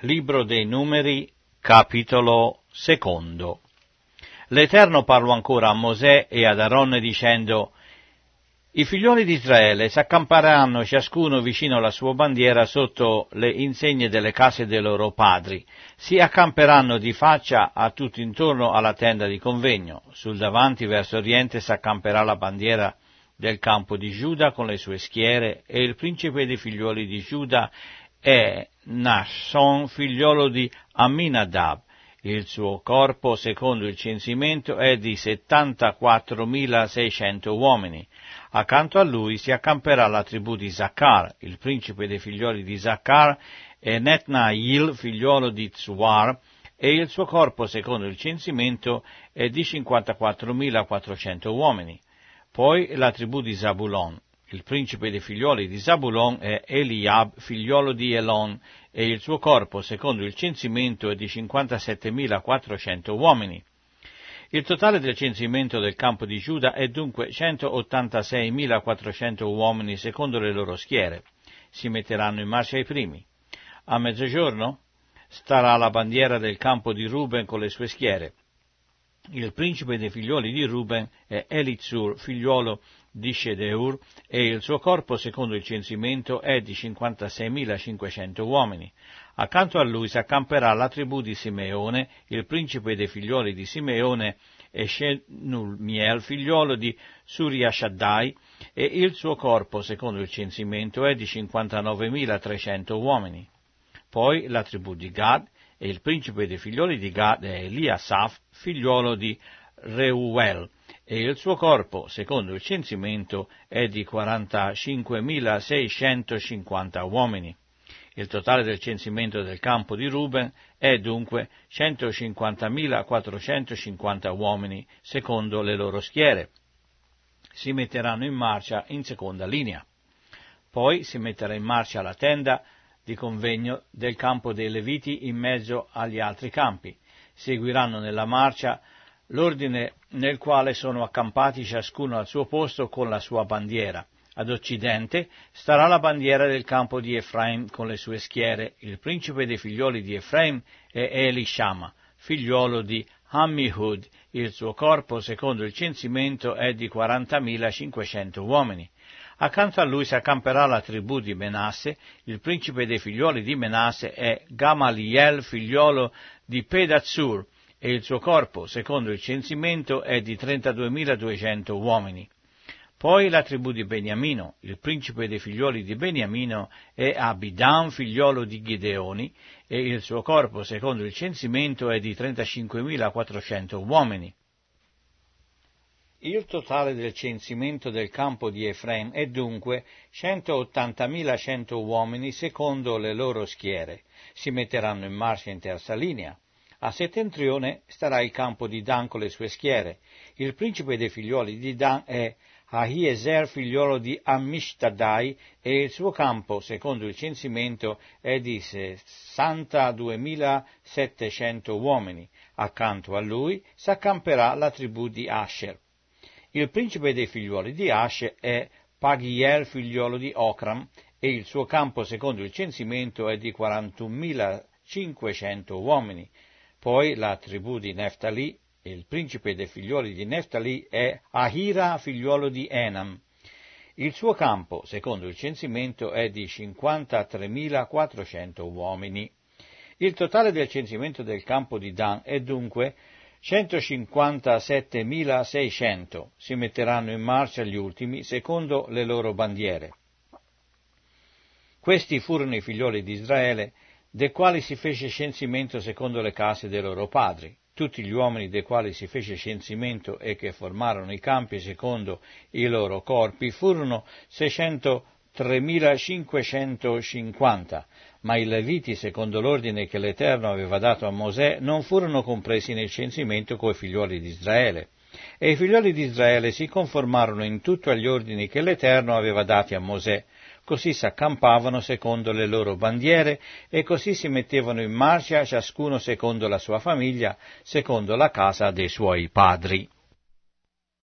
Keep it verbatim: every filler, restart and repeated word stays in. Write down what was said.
Libro dei Numeri, capitolo secondo. L'Eterno parlò ancora a Mosè e ad Aaron dicendo: I figlioli di Israele s'accamperanno ciascuno vicino alla sua bandiera sotto le insegne delle case dei loro padri. Si accamperanno di faccia a tutto intorno alla tenda di convegno. Sul davanti verso oriente s'accamperà la bandiera del campo di Giuda con le sue schiere, e il principe dei figlioli di Giuda è Naasson, figliolo di Amminadab. Il suo corpo, secondo il censimento, è di settantaquattromilaseicento uomini. Accanto a lui si accamperà la tribù di Zaccar. Il principe dei figlioli di Zaccar è Netnail, figliolo di Tsuar, e il suo corpo, secondo il censimento, è di cinquantaquattromilaquattrocento uomini. Poi la tribù di Zabulon. Il principe dei figlioli di Zabulon è Eliab, figliolo di Elon, e il suo corpo, secondo il censimento, è di cinquantasettemilaquattrocento uomini. Il totale del censimento del campo di Giuda è dunque centottantaseimilaquattrocento uomini, secondo le loro schiere. Si metteranno in marcia i primi. A mezzogiorno starà la bandiera del campo di Ruben con le sue schiere. Il principe dei figlioli di Ruben è Elizur, figliolo di Shedeur, e il suo corpo, secondo il censimento, è di cinquantaseimilacinquecento uomini. Accanto a lui s'accamperà la tribù di Simeone. Il principe dei figlioli di Simeone è Shenulmiel, figliolo di Suriashaddai, e il suo corpo, secondo il censimento, è di cinquantanovemilatrecento uomini. Poi la tribù di Gad, e il principe dei figlioli di Gad è Eliasaf, figliolo di Reuel, e il suo corpo, secondo il censimento, è di quarantacinquemilaseicentocinquanta uomini. Il totale del censimento del campo di Ruben è dunque centocinquantamilaquattrocentocinquanta uomini, secondo le loro schiere. Si metteranno in marcia in seconda linea. Poi si metterà in marcia la tenda di convegno del campo dei Leviti in mezzo agli altri campi. Seguiranno nella marcia l'ordine nel quale sono accampati ciascuno al suo posto con la sua bandiera. Ad occidente starà la bandiera del campo di Efraim con le sue schiere. Il principe dei figlioli di Efraim è Elishama, figliolo di Ammihud. Il suo corpo, secondo il censimento, è di quarantamilacinquecento uomini. Accanto a lui si accamperà la tribù di Menasse. Il principe dei figlioli di Menasse è Gamaliel, figliolo di Pedazzur, e il suo corpo, secondo il censimento, è di trentaduemiladuecento uomini. Poi la tribù di Beniamino. Il principe dei figlioli di Beniamino è Abidan, figliolo di Gideoni, e il suo corpo, secondo il censimento, è di trentacinquemilaquattrocento uomini. Il totale del censimento del campo di Efraim è dunque centottantamiladuecento uomini, secondo le loro schiere. Si metteranno in marcia in terza linea. A settentrione starà il campo di Dan con le sue schiere. Il principe dei figlioli di Dan è Ahiezer, figliolo di Ammishtadai, e il suo campo, secondo il censimento, è di sessantaduemilasettecento uomini. Accanto a lui s'accamperà la tribù di Asher. Il principe dei figlioli di Asher è Pagiel, figliolo di Ocram, e il suo campo, secondo il censimento, è di quarantunomilacinquecento uomini. Poi la tribù di Neftali. Il principe dei figlioli di Neftali è Ahira, figliolo di Enam. Il suo campo, secondo il censimento, è di cinquantatremilaquattrocento uomini. Il totale del censimento del campo di Dan è dunque centocinquantasettemilaseicento. Si metteranno in marcia gli ultimi, secondo le loro bandiere. Questi furono i figlioli di Israele, dei quali si fece censimento secondo le case dei loro padri. Tutti gli uomini dei quali si fece censimento e che formarono i campi secondo i loro corpi furono seicentotremilacinquecentocinquanta, ma i Leviti, secondo l'ordine che l'Eterno aveva dato a Mosè, non furono compresi nel censimento coi figlioli di Israele. E i figlioli di Israele si conformarono in tutto agli ordini che l'Eterno aveva dati a Mosè. Così s'accampavano secondo le loro bandiere e così si mettevano in marcia ciascuno secondo la sua famiglia, secondo la casa dei suoi padri.